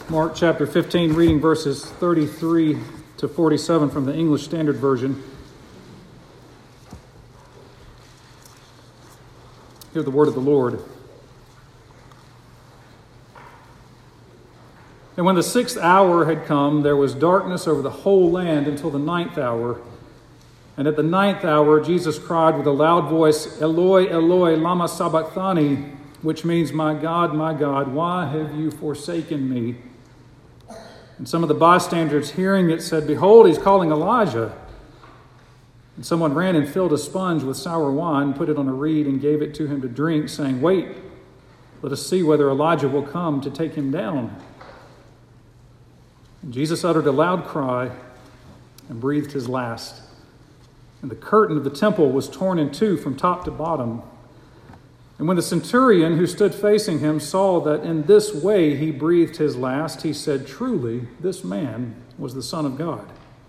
Mark chapter 15, reading verses 33 to 47 from the English Standard Version. Hear the word of the Lord. And when the 6th hour had come, there was darkness over the whole land until the 9th hour. And at the 9th hour, Jesus cried with a loud voice, Eloi, Eloi, lama sabachthani, which means, my God, why have you forsaken me? And some of the bystanders hearing it said, Behold, he's calling Elijah. And someone ran and filled a sponge with sour wine, put it on a reed, and gave it to him to drink, saying, Wait, let us see whether Elijah will come to take him down. And Jesus uttered a loud cry and breathed his last. And the curtain of the temple was torn in two from top to bottom. And when the centurion who stood facing him saw that in this way he breathed his last, he said, Truly, this man was the Son of God.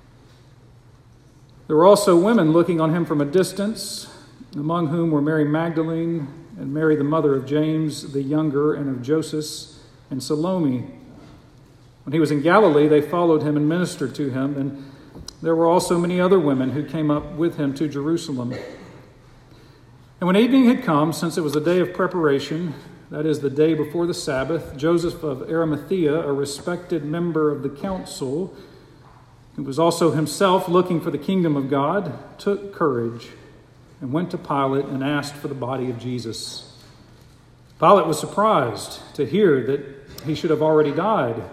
There were also women looking on him from a distance, among whom were Mary Magdalene and Mary the mother of James the younger and of Joseph and Salome. When he was in Galilee, they followed him and ministered to him, and there were also many other women who came up with him to Jerusalem. And when evening had come, since it was a day of preparation, that is, the day before the Sabbath, Joseph of Arimathea, a respected member of the council, who was also himself looking for the kingdom of God, took courage and went to Pilate and asked for the body of Jesus. Pilate was surprised to hear that he should have already died.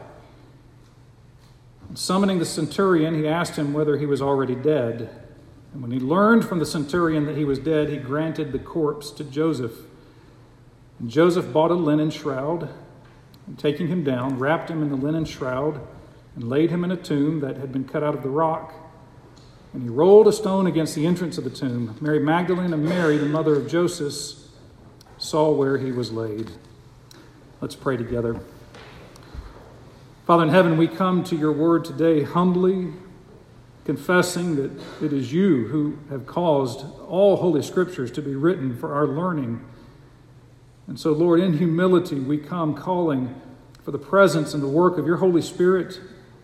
And summoning the centurion, he asked him whether he was already dead. And when he learned from the centurion that he was dead, he granted the corpse to Joseph. And Joseph bought a linen shroud, and taking him down, wrapped him in the linen shroud, and laid him in a tomb that had been cut out of the rock. And he rolled a stone against the entrance of the tomb. Mary Magdalene and Mary, the mother of Joseph, saw where he was laid. Let's pray together. Father in heaven, we come to your word today humbly, confessing that it is you who have caused all Holy Scriptures to be written for our learning. And so, Lord, in humility, we come calling for the presence and the work of your Holy Spirit,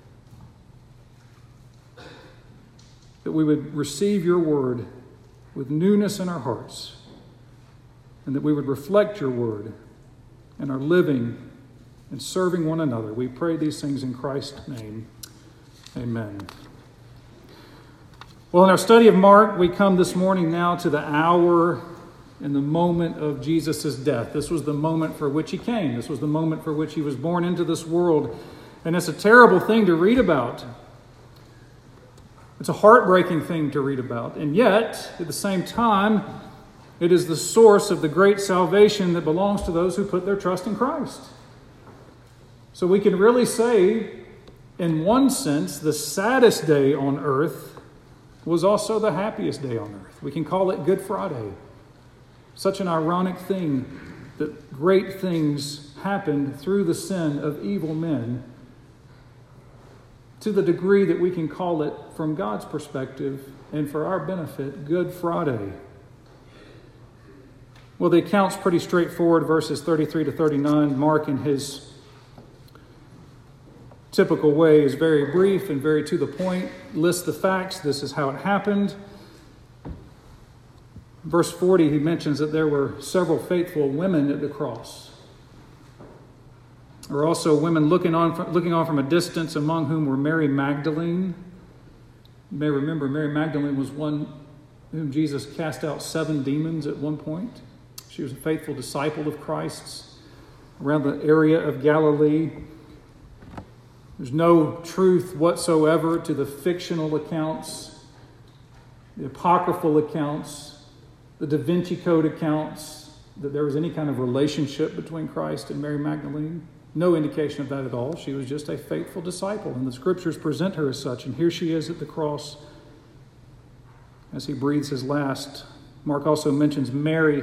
that we would receive your word with newness in our hearts, and that we would reflect your word in our living and serving one another. We pray these things in Christ's name. Amen. Well, in our study of Mark, we come this morning now to the hour and the moment of Jesus' death. This was the moment for which he came. This was the moment for which he was born into this world. And it's a terrible thing to read about. It's a heartbreaking thing to read about. And yet, at the same time, it is the source of the great salvation that belongs to those who put their trust in Christ. So we can really say, in one sense, the saddest day on earth was also the happiest day on earth. We can call it Good Friday. Such an ironic thing that great things happened through the sin of evil men, to the degree that we can call it, from God's perspective and for our benefit, Good Friday. Well, the account's pretty straightforward, verses 33 to 39. Mark, in his typical way, is very brief and very to the point, lists the facts. This is how it happened. Verse 40, he mentions that there were several faithful women at the cross. There were also women looking on from a distance, among whom were Mary Magdalene. You may remember Mary Magdalene was one whom Jesus cast out 7 demons at one point. She was a faithful disciple of Christ's around the area of Galilee. There's no truth whatsoever to the fictional accounts, the apocryphal accounts, the Da Vinci Code accounts, that there was any kind of relationship between Christ and Mary Magdalene. No indication of that at all. She was just a faithful disciple, and the Scriptures present her as such. And here she is at the cross as he breathes his last. Mark also mentions Mary.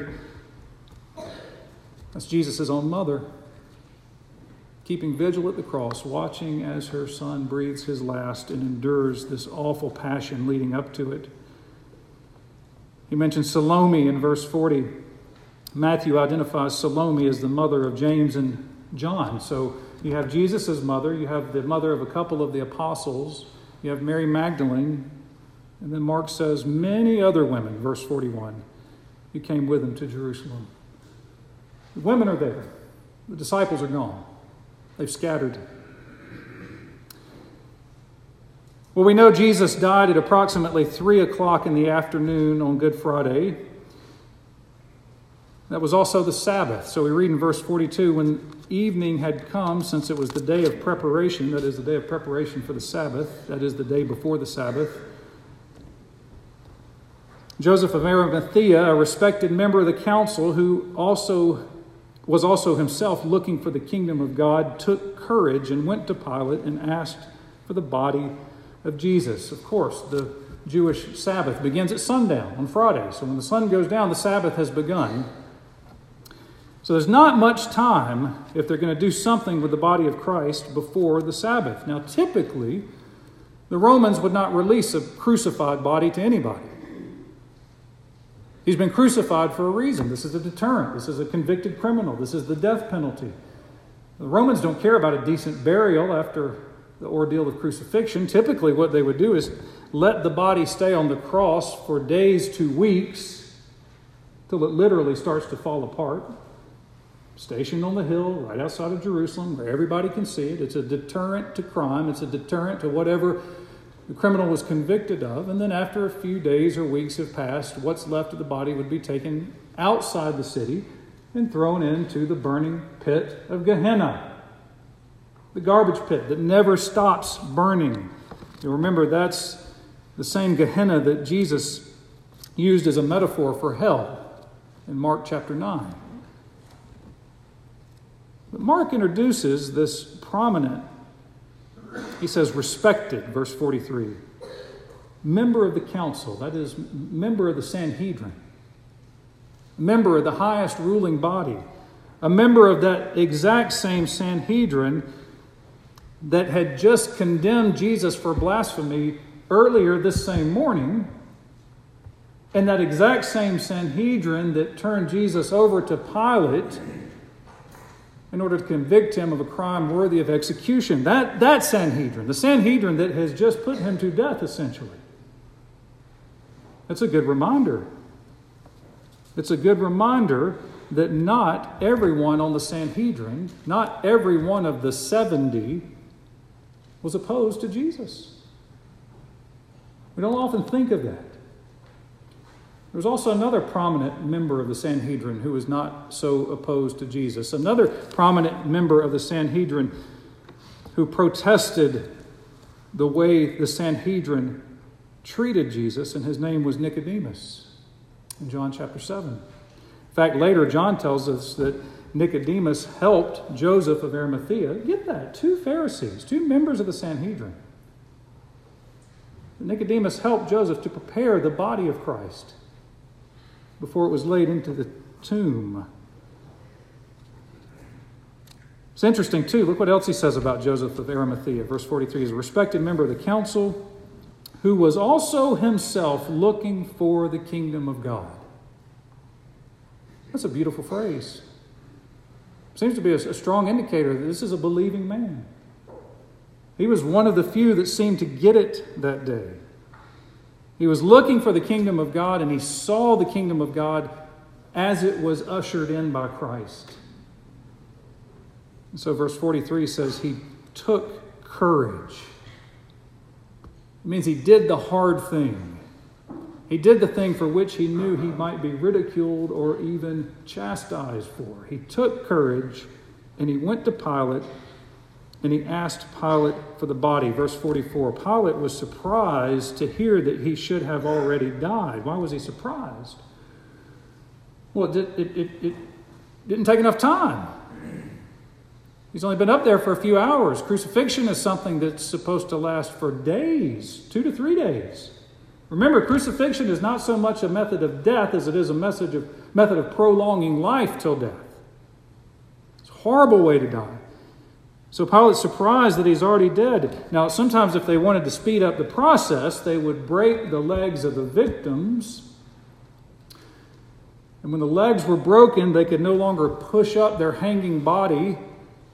That's Jesus' own mother, keeping vigil at the cross, watching as her son breathes his last and endures this awful passion leading up to it. He mentions Salome in verse 40. Matthew identifies Salome as the mother of James and John. So you have Jesus' mother, you have the mother of a couple of the apostles, you have Mary Magdalene, and then Mark says many other women, verse 41, who came with him to Jerusalem. The women are there. The disciples are gone. They've scattered. Well, we know Jesus died at approximately 3 o'clock in the afternoon on Good Friday. That was also the Sabbath. So we read in verse 42, when evening had come, since it was the day of preparation, that is the day of preparation for the Sabbath, that is the day before the Sabbath, Joseph of Arimathea, a respected member of the council who was also himself looking for the kingdom of God, took courage and went to Pilate and asked for the body of Jesus. Of course, the Jewish Sabbath begins at sundown on Friday. So when the sun goes down, the Sabbath has begun. So there's not much time if they're going to do something with the body of Christ before the Sabbath. Now, typically, the Romans would not release a crucified body to anybody. He's been crucified for a reason. This is a deterrent. This is a convicted criminal. This is the death penalty. The Romans don't care about a decent burial after the ordeal of crucifixion. Typically, what they would do is let the body stay on the cross for days to weeks till it literally starts to fall apart. Stationed on the hill right outside of Jerusalem where everybody can see it. It's a deterrent to crime. It's a deterrent to whatever the criminal was convicted of. And then after a few days or weeks have passed, what's left of the body would be taken outside the city and thrown into the burning pit of Gehenna, the garbage pit that never stops burning. You remember that's the same Gehenna that Jesus used as a metaphor for hell in Mark chapter 9. But Mark introduces this prominent, he says, respected, verse 43, member of the council, that is, member of the Sanhedrin, member of the highest ruling body, a member of that exact same Sanhedrin that had just condemned Jesus for blasphemy earlier this same morning, and that exact same Sanhedrin that turned Jesus over to Pilate in order to convict him of a crime worthy of execution. That Sanhedrin, the Sanhedrin that has just put him to death, essentially. That's a good reminder. It's a good reminder that not everyone on the Sanhedrin, not every one of the 70, was opposed to Jesus. We don't often think of that. There's also another prominent member of the Sanhedrin who was not so opposed to Jesus. Another prominent member of the Sanhedrin who protested the way the Sanhedrin treated Jesus, and his name was Nicodemus in John chapter 7. In fact, later John tells us that Nicodemus helped Joseph of Arimathea. Get that? 2 Pharisees, 2 members of the Sanhedrin. Nicodemus helped Joseph to prepare the body of Christ before it was laid into the tomb. It's interesting, too. Look what else he says about Joseph of Arimathea. Verse 43, he's a respected member of the council who was also himself looking for the kingdom of God. That's a beautiful phrase. Seems to be a strong indicator that this is a believing man. He was one of the few that seemed to get it that day. He was looking for the kingdom of God, and he saw the kingdom of God as it was ushered in by Christ. And so verse 43 says he took courage. It means he did the hard thing. He did the thing for which he knew he might be ridiculed or even chastised for. He took courage, and he went to Pilate, and he asked Pilate for the body. Verse 44, Pilate was surprised to hear that he should have already died. Why was he surprised? Well, it didn't take enough time. He's only been up there for a few hours. Crucifixion is something that's supposed to last for days, 2 to 3 days. Remember, crucifixion is not so much a method of death as it is a method of prolonging life till death. It's a horrible way to die. So Pilate's surprised that he's already dead. Now, sometimes if they wanted to speed up the process, they would break the legs of the victims. And when the legs were broken, they could no longer push up their hanging body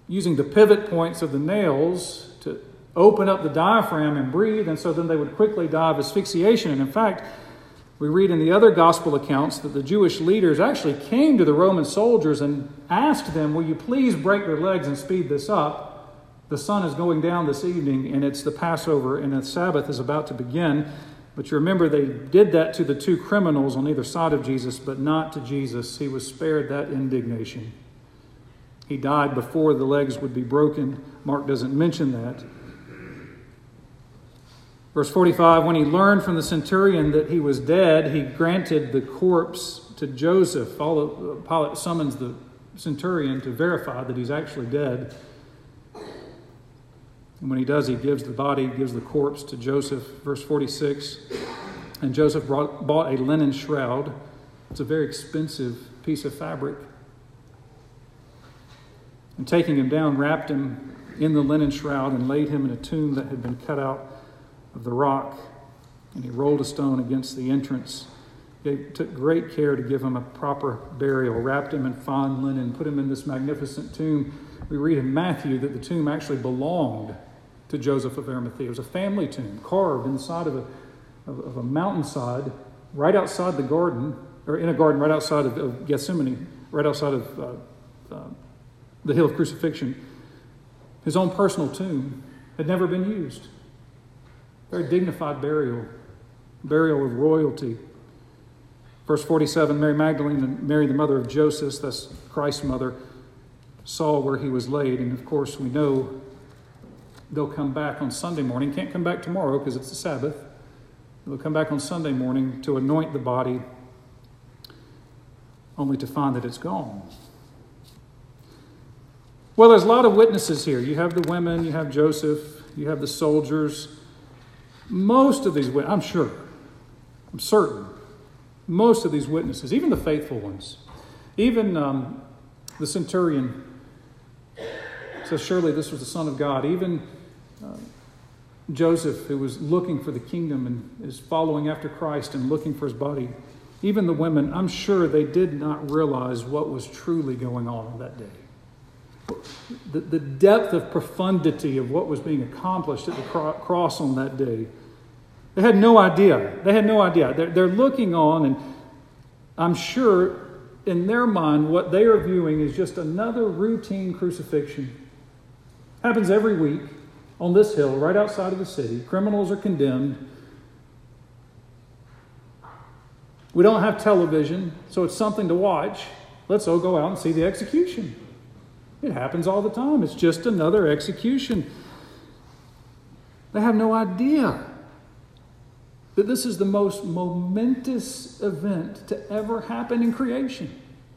using the pivot points of the nails to open up the diaphragm and breathe, and so then they would quickly die of asphyxiation. And in fact, we read in the other gospel accounts that the Jewish leaders actually came to the Roman soldiers and asked them, will you please break their legs and speed this up? The sun is going down this evening, and it's the Passover, and the Sabbath is about to begin. But you remember they did that to the two criminals on either side of Jesus, but not to Jesus. He was spared that indignation. He died before the legs would be broken. Mark doesn't mention that. Verse 45, when he learned from the centurion that he was dead, he granted the corpse to Joseph. Pilate summons the centurion to verify that he's actually dead. And when he does, he gives the corpse to Joseph. Verse 46, and Joseph bought a linen shroud. It's a very expensive piece of fabric. And taking him down, wrapped him in the linen shroud and laid him in a tomb that had been cut out of the rock. And he rolled a stone against the entrance. He took great care to give him a proper burial, wrapped him in fine linen, put him in this magnificent tomb. We read in Matthew that the tomb actually belonged to Joseph of Arimathea. It was a family tomb carved in the side of a mountainside right outside the garden, or in a garden right outside of Gethsemane, right outside of the Hill of Crucifixion. His own personal tomb had never been used. Very dignified burial of royalty. Verse 47, Mary Magdalene and Mary, the mother of Joseph, that's Christ's mother, saw where he was laid. And of course, we know they'll come back on Sunday morning. Can't come back tomorrow because it's the Sabbath. They'll come back on Sunday morning to anoint the body, only to find that it's gone. Well, there's a lot of witnesses here. You have the women, you have Joseph, you have the soldiers. Most of these witnesses, I'm certain, most of these witnesses, even the faithful ones, even the centurion says, surely this was the Son of God. Even Joseph, who was looking for the kingdom and is following after Christ and looking for his body. Even the women, I'm sure they did not realize what was truly going on that day. The depth of profundity of what was being accomplished at the cross on that day. They had no idea. They're looking on, and I'm sure in their mind what they are viewing is just another routine crucifixion. Happens every week on this hill right outside of the city. Criminals are condemned. We don't have television, so it's something to watch. Let's all go out and see the execution. It happens all the time. It's just another execution. They have no idea that this is the most momentous event to ever happen in creation.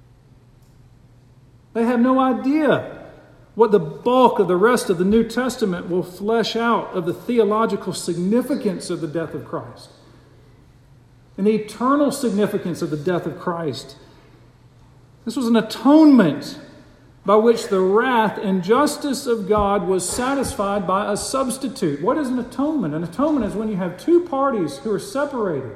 They have no idea what the bulk of the rest of the New Testament will flesh out of the theological significance of the death of Christ and the eternal significance of the death of Christ. This was an atonement by which the wrath and justice of God was satisfied by a substitute. What is an atonement? An atonement is when you have two parties who are separated.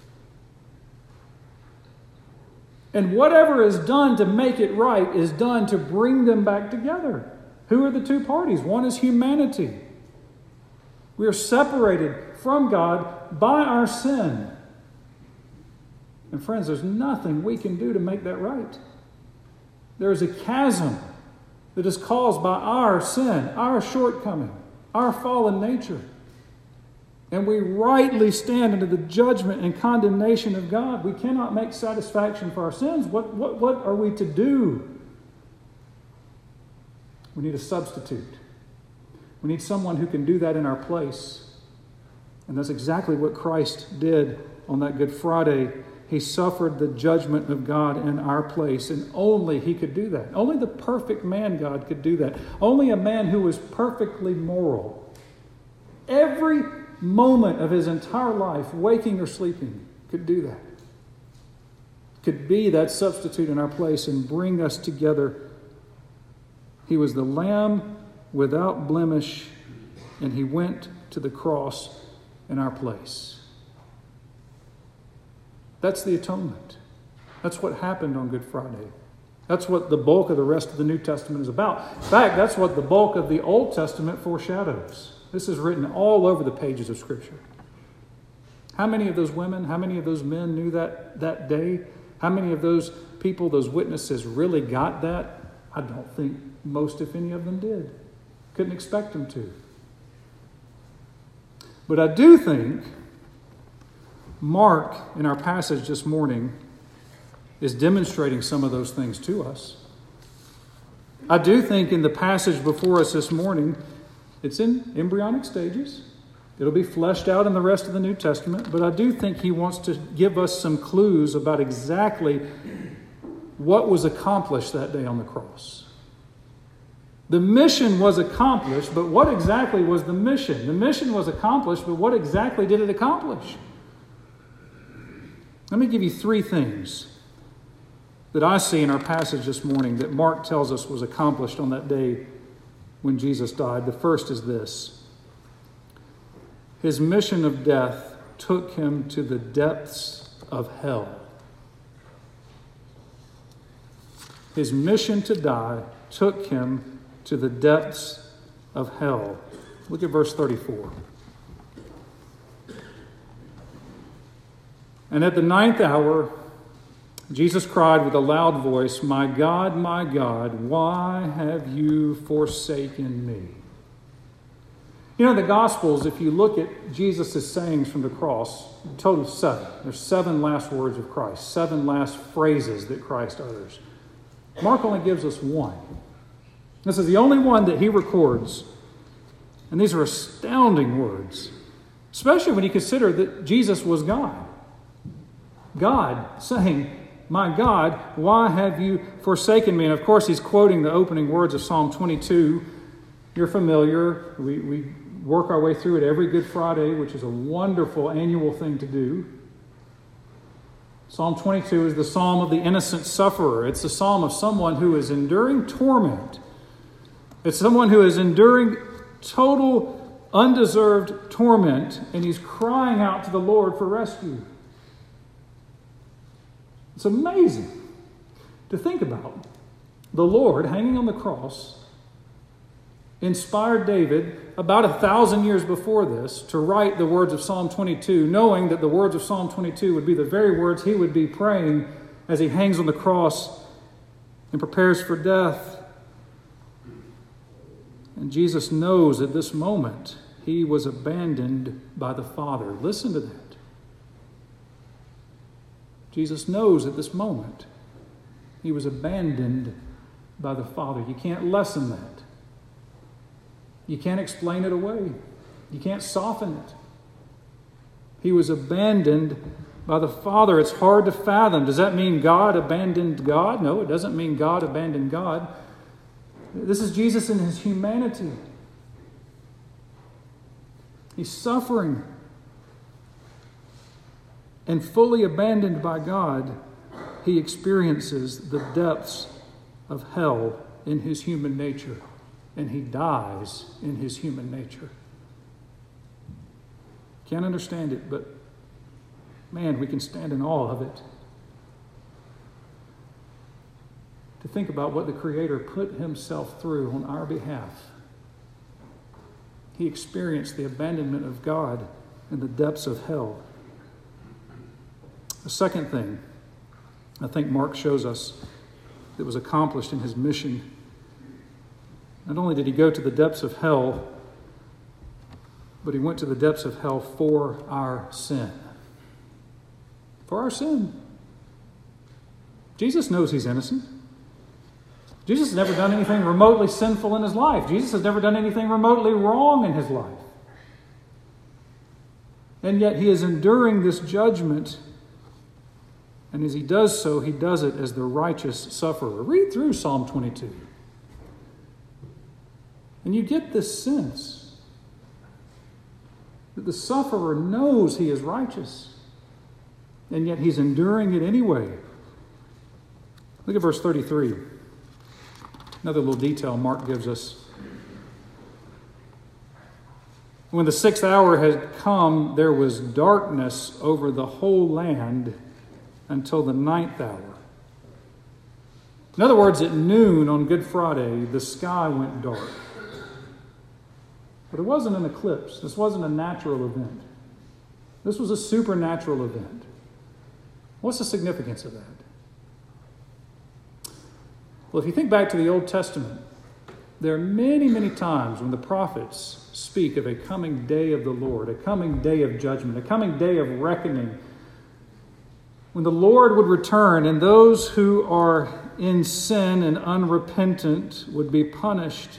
And whatever is done to make it right is done to bring them back together. Who are the two parties? One is humanity. We are separated from God by our sin. And friends, there's nothing we can do to make that right. There is a chasm that is caused by our sin, our shortcoming, our fallen nature. And we rightly stand under the judgment and condemnation of God. We cannot make satisfaction for our sins. What are we to do? We need a substitute. We need someone who can do that in our place. And that's exactly what Christ did on that Good Friday. He suffered the judgment of God in our place, and only He could do that. Only the perfect man God could do that. Only a man who was perfectly moral. Every moment of his entire life, waking or sleeping, could do that. Could be that substitute in our place and bring us together. He was the Lamb without blemish, and He went to the cross in our place. That's the atonement. That's what happened on Good Friday. That's what the bulk of the rest of the New Testament is about. In fact, that's what the bulk of the Old Testament foreshadows. This is written all over the pages of Scripture. How many of those women, how many of those men knew that day? How many of those people, those witnesses, really got that? I don't think most, if any of them, did. Couldn't expect them to. But I do think Mark, in our passage this morning, is demonstrating some of those things to us. I do think in the passage before us this morning, it's in embryonic stages. It'll be fleshed out in the rest of the New Testament, but I do think he wants to give us some clues about exactly what was accomplished that day on the cross. The mission was accomplished, but what exactly was the mission? The mission was accomplished, but what exactly did it accomplish? Let me give you three things that I see in our passage this morning that Mark tells us was accomplished on that day when Jesus died. The first is this: his mission of death took him to the depths of hell. His mission to die took him to the depths of hell. Look at verse 34. And at the 9th hour, Jesus cried with a loud voice, my God, why have you forsaken me?" You know, the Gospels, if you look at Jesus' sayings from the cross, total 7. There's 7 last words of Christ, 7 last phrases that Christ utters. Mark only gives us 1. This is the only one that he records. And these are astounding words, especially when you consider that Jesus was God. God saying, my God, why have you forsaken me? And of course, he's quoting the opening words of Psalm 22. You're familiar. We work our way through it every Good Friday, which is a wonderful annual thing to do. Psalm 22 is the psalm of the innocent sufferer. It's the psalm of someone who is enduring torment. It's someone who is enduring total, undeserved torment, and he's crying out to the Lord for rescue. It's amazing to think about. The Lord, hanging on the cross, inspired David about 1,000 years before this to write the words of Psalm 22, knowing that the words of Psalm 22 would be the very words he would be praying as he hangs on the cross and prepares for death. And Jesus knows at this moment he was abandoned by the Father. Listen to that. Jesus knows at this moment he was abandoned by the Father. You can't lessen that. You can't explain it away. You can't soften it. He was abandoned by the Father. It's hard to fathom. Does that mean God abandoned God? No, it doesn't mean God abandoned God. This is Jesus in his humanity. He's suffering. And fully abandoned by God, he experiences the depths of hell in his human nature. And he dies in his human nature. Can't understand it, but man, we can stand in awe of it. To think about what the Creator put himself through on our behalf. He experienced the abandonment of God in the depths of hell. The second thing I think Mark shows us that was accomplished in his mission, not only did he go to the depths of hell, but he went to the depths of hell for our sin. For our sin. Jesus knows he's innocent. Jesus has never done anything remotely sinful in his life. Jesus has never done anything remotely wrong in his life. And yet he is enduring this judgment. And as he does so, he does it as the righteous sufferer. Read through Psalm 22. And you get this sense that the sufferer knows he is righteous. And yet he's enduring it anyway. Look at verse 33. Another little detail Mark gives us. When the 6th hour had come, there was darkness over the whole land until the 9th hour. In other words, at noon on Good Friday, the sky went dark. But it wasn't an eclipse. This wasn't a natural event. This was a supernatural event. What's the significance of that? Well, if you think back to the Old Testament, there are many, many times when the prophets speak of a coming day of the Lord, a coming day of judgment, a coming day of reckoning, when the Lord would return and those who are in sin and unrepentant would be punished.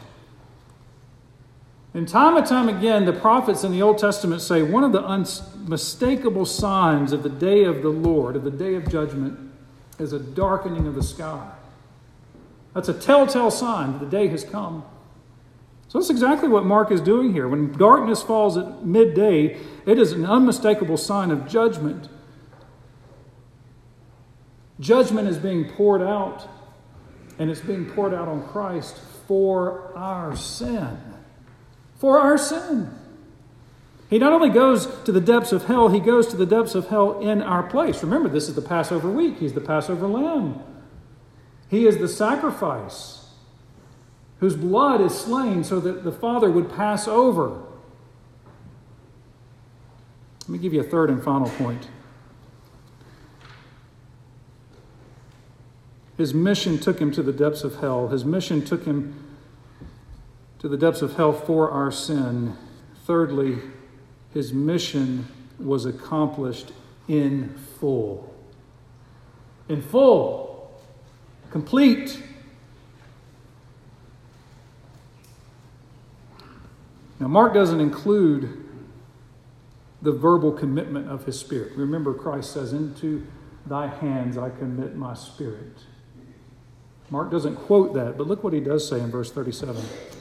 And time again, the prophets in the Old Testament say one of the unmistakable signs of the day of the Lord, of the day of judgment, is a darkening of the sky. That's a telltale sign that the day has come. So that's exactly what Mark is doing here. When darkness falls at midday, it is an unmistakable sign of judgment. Judgment is being poured out, and it's being poured out on Christ for our sin. For our sin. He not only goes to the depths of hell, he goes to the depths of hell in our place. Remember, this is the Passover week. He's the Passover lamb. He is the sacrifice whose blood is slain so that the Father would pass over. Let me give you a third and final point. His mission took him to the depths of hell. His mission took him to the depths of hell for our sin. Thirdly, his mission was accomplished in full. In full. Complete. Now, Mark doesn't include the verbal commitment of his Spirit. Remember, Christ says, "Into thy hands I commit my spirit." Mark doesn't quote that, but look what he does say in verse 37.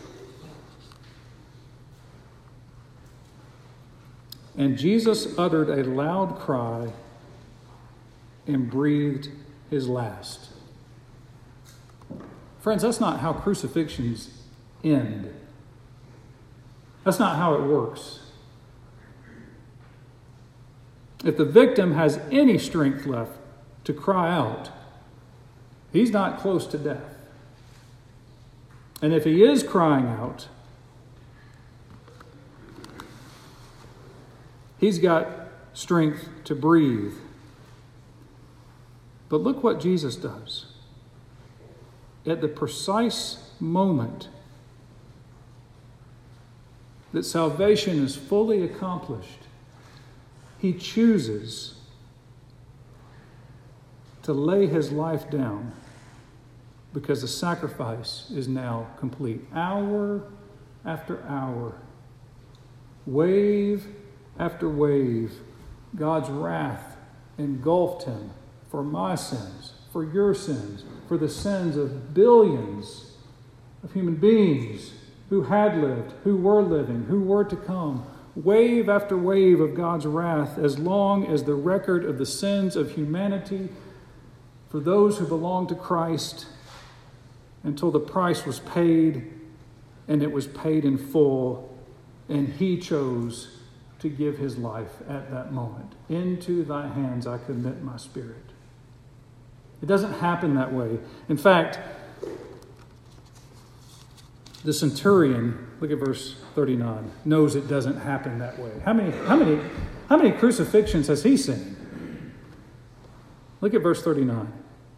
And Jesus uttered a loud cry and breathed his last. Friends, that's not how crucifixions end. That's not how it works. If the victim has any strength left to cry out, he's not close to death. And if he is crying out, he's got strength to breathe. But look what Jesus does. At the precise moment that salvation is fully accomplished, he chooses to lay his life down because the sacrifice is now complete. Hour after hour, wave after wave, God's wrath engulfed him for my sins, for your sins, for the sins of billions of human beings who had lived, who were living, who were to come. Wave after wave of God's wrath, as long as the record of the sins of humanity for those who belong to Christ, until the price was paid, and it was paid in full, and he chose to give his life at that moment. Into thy hands I commit my spirit. It doesn't happen that way. In fact, the centurion, look at verse 39, knows it doesn't happen that way. How many crucifixions has he seen? Look at verse 39.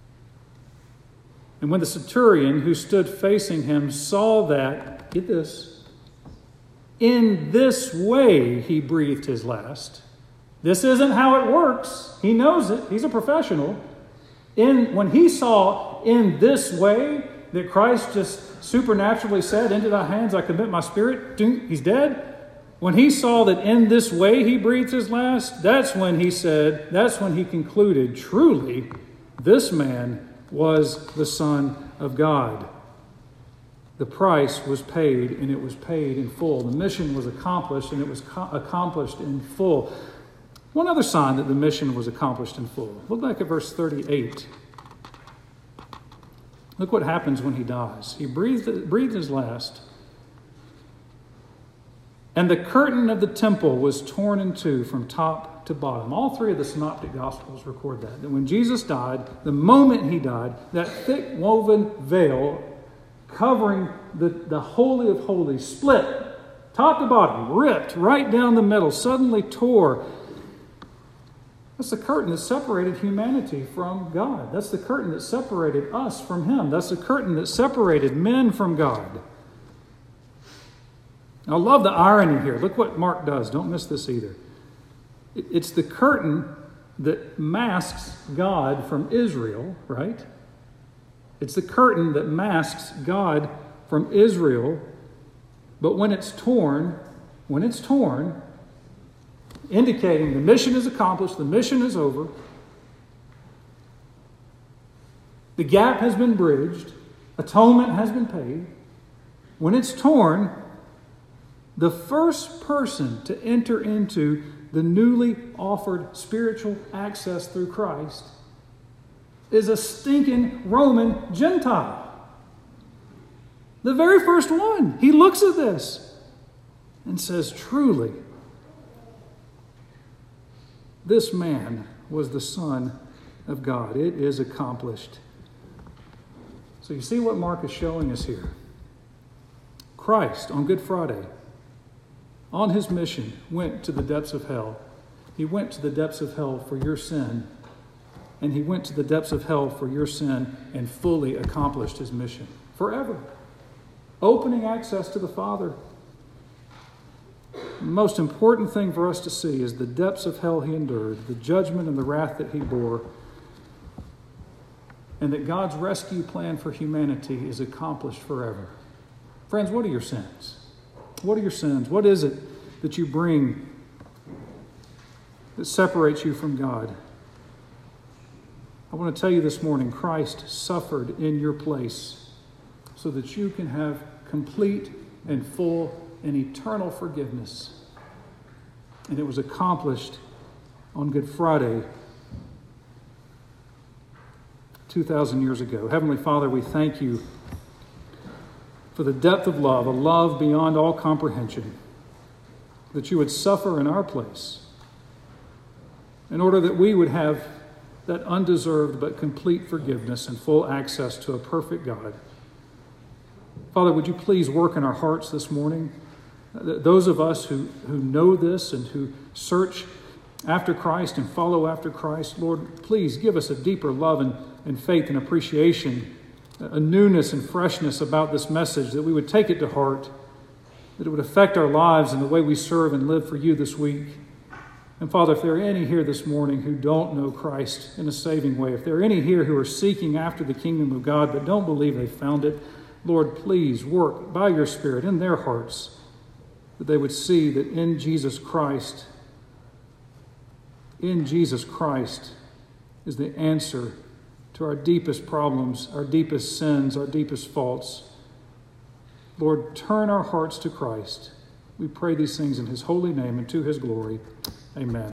And when the centurion who stood facing him saw that, get this, in this way he breathed his last. This isn't how it works. He knows it. He's a professional. When he saw in this way that Christ just supernaturally said, into thy hands I commit my spirit, he's dead. When he saw that in this way he breathed his last, that's when he concluded, truly, this man was the Son of God. The price was paid, and it was paid in full. The mission was accomplished, and it was accomplished in full. One other sign that the mission was accomplished in full. Look back at verse 38. Look what happens when he dies. He breathed his last. And the curtain of the temple was torn in two from top to bottom. All three of the synoptic gospels record that. That when Jesus died, the moment he died, that thick woven veil covering the Holy of Holies split, top to bottom, ripped right down the middle, suddenly tore. That's the curtain that separated humanity from God. That's the curtain that separated us from Him. That's the curtain that separated men from God. I love the irony here. Look what Mark does. Don't miss this either. It's the curtain that masks God from Israel, right? It's the curtain that masks God from Israel. But when it's torn, indicating the mission is accomplished, the mission is over, the gap has been bridged, atonement has been paid. When it's torn, the first person to enter into the newly offered spiritual access through Christ is a stinking Roman Gentile. The very first one. He looks at this and says, truly, this man was the Son of God. It is accomplished. So you see what Mark is showing us here. Christ, on Good Friday, on his mission, went to the depths of hell. He went to the depths of hell for your sin. And he went to the depths of hell for your sin and fully accomplished his mission. Forever. Opening access to the Father. The most important thing for us to see is the depths of hell he endured, the judgment and the wrath that he bore, and that God's rescue plan for humanity is accomplished forever. Friends, what are your sins? What are your sins? What is it that you bring that separates you from God? I want to tell you this morning, Christ suffered in your place so that you can have complete and full and eternal forgiveness. And it was accomplished on Good Friday 2,000 years ago. Heavenly Father, we thank you for the depth of love, a love beyond all comprehension, that you would suffer in our place in order that we would have that undeserved but complete forgiveness and full access to a perfect God. Father, would you please work in our hearts this morning? Those of us who know this and who search after Christ and follow after Christ, Lord, please give us a deeper love and faith and appreciation, a newness and freshness about this message, that we would take it to heart, that it would affect our lives and the way we serve and live for you this week. And Father, if there are any here this morning who don't know Christ in a saving way, if there are any here who are seeking after the kingdom of God but don't believe they found it, Lord, please work by your Spirit in their hearts, that they would see that in Jesus Christ is the answer to our deepest problems, our deepest sins, our deepest faults. Lord, turn our hearts to Christ. We pray these things in his holy name and to his glory. Amen.